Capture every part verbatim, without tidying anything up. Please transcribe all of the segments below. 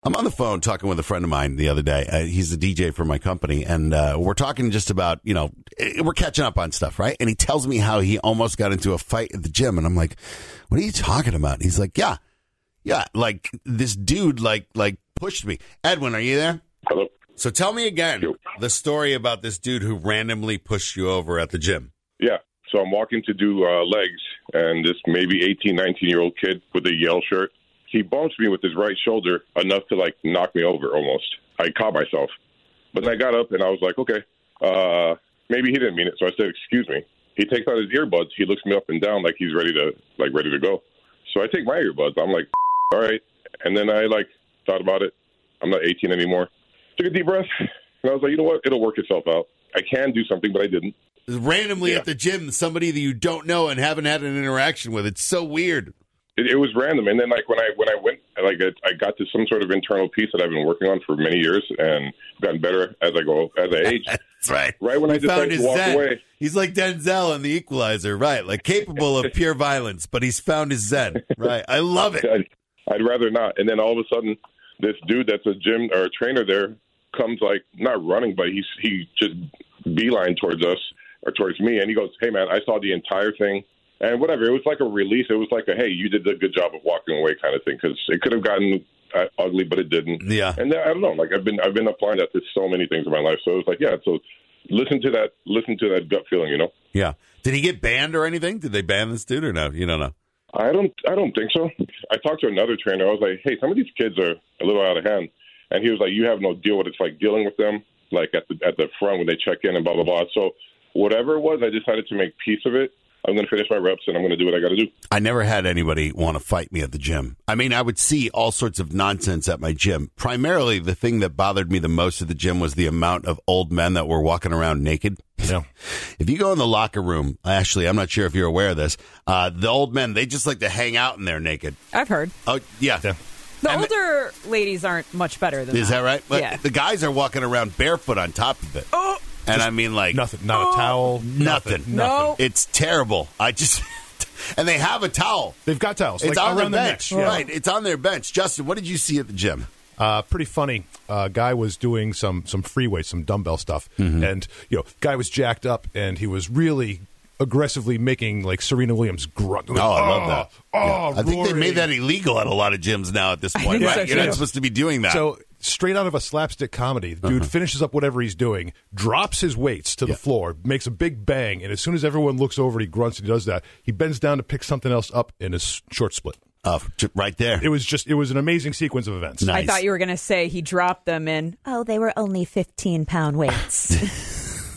I'm on the phone talking with a friend of mine the other day. Uh, he's the D J for my company, and uh, we're talking just about, you know, we're catching up on stuff, right? And he tells me how he almost got into a fight at the gym, and I'm like, what are you talking about? And he's like, yeah, yeah, like this dude, like, like pushed me. Edwin, are you there? Hello. So tell me again the story about this dude who randomly pushed you over at the gym. Yeah. So I'm walking to do uh, legs, and this maybe eighteen, nineteen-year-old kid with a Yale shirt, he bumps me with his right shoulder enough to, like, knock me over almost. I caught myself. But then I got up, and I was like, okay, uh, maybe he didn't mean it. So I said, excuse me. He takes out his earbuds. He looks me up and down like he's ready to, like, ready to go. So I take my earbuds. I'm like, all right. And then I, like, thought about it. I'm not eighteen anymore. Took a deep breath, and I was like, you know what? It'll work itself out. I can do something, but I didn't. Randomly yeah. at the gym, somebody that you don't know and haven't had an interaction with. It's so weird. It, it was random. And then, like, when I when I went, like, I got to some sort of internal piece that I've been working on for many years and gotten better as I go, as I age. That's right. Right when he I decided to walk zen. away. He's like Denzel in The Equalizer, right? Like, capable of pure violence, but he's found his zen. Right. I love it. I'd, I'd rather not. And then all of a sudden, this dude that's a gym or a trainer there comes, like, not running, but he's he just beeline towards us or towards me, and he goes, hey, man, I saw the entire thing, and whatever. It was like a release. It was like a, hey, you did a good job of walking away kind of thing, because it could have gotten uh, ugly, but it didn't. Yeah. And then, I don't know, like, I've been I've been applying that to so many things in my life, so it was like, yeah, so listen to that, listen to that gut feeling, you know? Yeah. Did he get banned or anything? Did they ban this dude or no? You don't know? I don't, I don't think so. I talked to another trainer. I was like, hey, some of these kids are a little out of hand. And he was like, you have no deal what it's like dealing with them, like at the at the front when they check in and blah, blah, blah. So whatever it was, I decided to make peace of it. I'm going to finish my reps, and I'm going to do what I got to do. I never had anybody want to fight me at the gym. I mean, I would see all sorts of nonsense at my gym. Primarily, the thing that bothered me the most at the gym was the amount of old men that were walking around naked. Yeah. If you go in the locker room, actually, I'm not sure if you're aware of this, uh, the old men, they just like to hang out in there naked. I've heard. Oh, yeah. yeah. The and older the, ladies aren't much better than is that. that right? But yeah. The guys are walking around barefoot on top of it. Oh. And Just I mean, like... Nothing. Not oh, a towel. Nothing. Nothing. No. It's terrible. I just... And they have a towel. They've got towels. It's like on their around the bench. neck. Yeah. Right. It's on their bench. Justin, what did you see at the gym? Uh, pretty funny. A uh, guy was doing some some free weights, some dumbbell stuff, mm-hmm. and you know, guy was jacked up, and he was really aggressively making like Serena Williams grunt. Like, oh, I love oh, that. Oh, yeah. I think they Rory. made that illegal at a lot of gyms now at this point. Right? So, You're not supposed to be doing that. So straight out of a slapstick comedy, the dude uh-huh. finishes up whatever he's doing, drops his weights to yeah. the floor, makes a big bang, and as soon as everyone looks over, he grunts and he does that. He bends down to pick something else up in a short split. Uh, right there. It was just, it was an amazing sequence of events. Nice. I thought you were going to say he dropped them in, oh, they were only fifteen pound weights.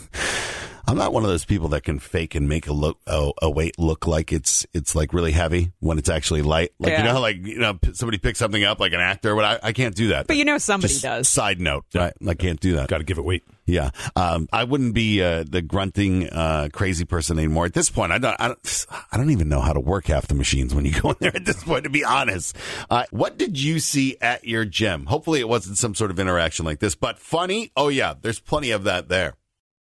I'm not one of those people that can fake and make a look a, a weight look like it's it's like really heavy when it's actually light. Like yeah. you know, how, like you know, somebody picks something up like an actor, but I, I can't do that. But you know, somebody Just does. Side note, I, I can't do that. Got to give it weight. Yeah, um, I wouldn't be uh, the grunting uh, crazy person anymore. At this point, I don't, I don't, I don't even know how to work half the machines when you go in there. At this point, to be honest, uh, what did you see at your gym? Hopefully, it wasn't some sort of interaction like this, but funny. Oh yeah, there's plenty of that there.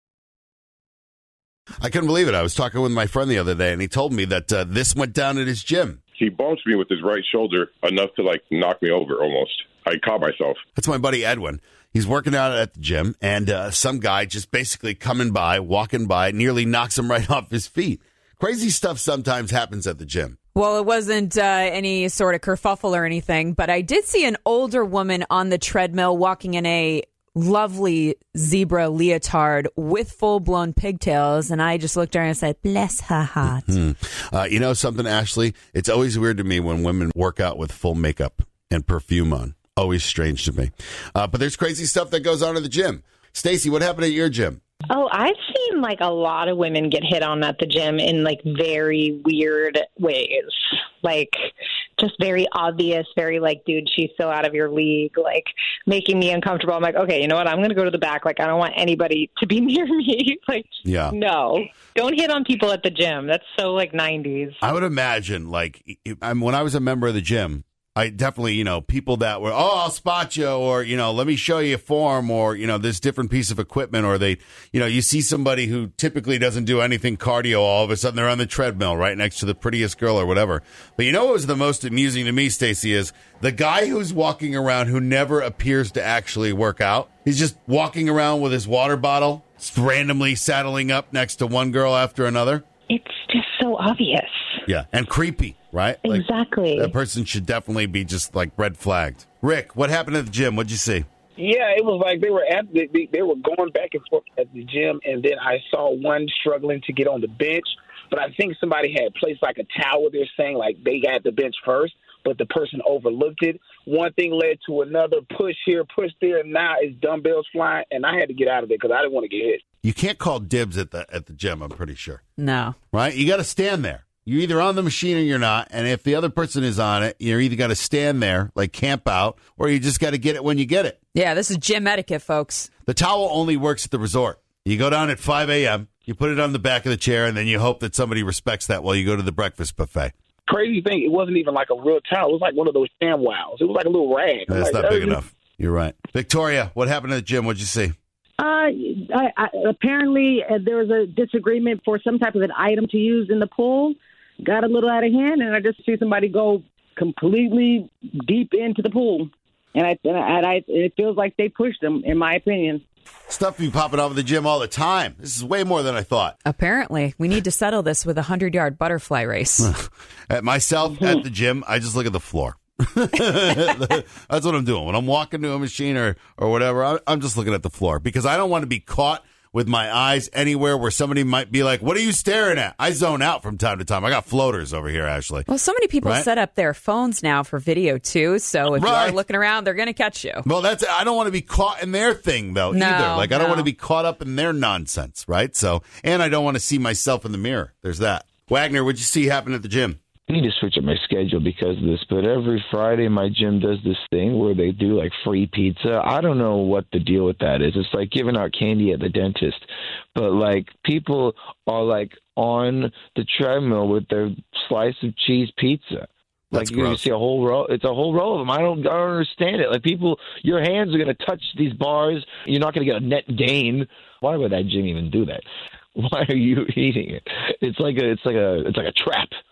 I couldn't believe it. I was talking with my friend the other day, and he told me that uh, this went down at his gym. He bumps me with his right shoulder enough to, like, knock me over almost. I caught myself. That's my buddy Edwin. He's working out at the gym, and uh, some guy just basically coming by, walking by, nearly knocks him right off his feet. Crazy stuff sometimes happens at the gym. Well, it wasn't uh, any sort of kerfuffle or anything, but I did see an older woman on the treadmill walking in a lovely zebra leotard with full-blown pigtails, and I just looked at her and said, bless her heart. Mm-hmm. Uh, you know something, Ashley? It's always weird to me when women work out with full makeup and perfume on. Always strange to me. Uh, but there's crazy stuff that goes on at the gym. Stacey, what happened at your gym? Oh, I've seen like a lot of women get hit on at the gym in like very weird ways. Like just very obvious, very like, dude, she's so out of your league, like making me uncomfortable. I'm like, okay, you know what? I'm going to go to the back. Like, I don't want anybody to be near me. Like, yeah. No, don't hit on people at the gym. That's so like nineties. I would imagine like I'm, when I was a member of the gym, I definitely, you know, people that were, oh, I'll spot you, or, you know, let me show you a form, or, you know, this different piece of equipment, or they, you know, you see somebody who typically doesn't do anything cardio, all of a sudden they're on the treadmill right next to the prettiest girl or whatever. But you know what was the most amusing to me, Stacey, is the guy who's walking around who never appears to actually work out. He's just walking around with his water bottle, randomly saddling up next to one girl after another. It's just so obvious. Yeah, and creepy, right? Like, Exactly. that person should definitely be just like red flagged. Rick, what happened at the gym? What'd you see? Yeah, it was like they were at the, they, they were going back and forth at the gym, and then I saw one struggling to get on the bench. But I think somebody had placed like a towel. They're saying like they got the bench first, but the person overlooked it. One thing led to another. Push here, push there. And now it's dumbbells flying, and I had to get out of it because I didn't want to get hit. You can't call dibs at the at the gym, I'm pretty sure. No. Right? You got to stand there. You're either on the machine or you're not. And if the other person is on it, you're either got to stand there, like camp out, or you just got to get it when you get it. Yeah, this is gym etiquette, folks. The towel only works at the resort. You go down at five a.m., you put it on the back of the chair, and then you hope that somebody respects that while you go to the breakfast buffet. Crazy thing, it wasn't even like a real towel. It was like one of those ShamWows. It was like a little rag. I'm That's like, not big uh, enough. You're right. Victoria, what happened at the gym? What'd you see? Uh, I, I, apparently, uh, there was a disagreement for some type of an item to use in the pool. Got a little out of hand, and I just see somebody go completely deep into the pool. And I, and I, and I it feels like they pushed them, in my opinion. Stuff be popping off at the gym all the time. This is way more than I thought. Apparently, we need to settle this with a hundred-yard butterfly race. At myself at the gym, I just look at the floor. That's what I'm doing. When I'm walking to a machine or, or whatever, I, I'm just looking at the floor because I don't want to be caught with my eyes anywhere where somebody might be like, what are you staring at? I zone out from time to time. I got floaters over here, Ashley. Well, so many people Right? set up their phones now for video, too. So if Right. you are looking around, they're going to catch you. Well, that's I don't want to be caught in their thing, though, No, either. Like, I don't no. want to be caught up in their nonsense, right? So, and I don't want to see myself in the mirror. There's that. Wagner, what'd you see happen at the gym? I need to switch up my schedule because of this, but every Friday my gym does this thing where they do like free pizza. I don't know what the deal with that is. It's like giving out candy at the dentist, but like people are like on the treadmill with their slice of cheese pizza. That's Like you gross. see a whole row. It's a whole row of them. I don't, I don't understand it. Like people, your hands are going to touch these bars. You're not going to get a net gain. Why would that gym even do that? Why are you eating it? It's like a, it's like a, it's like a trap.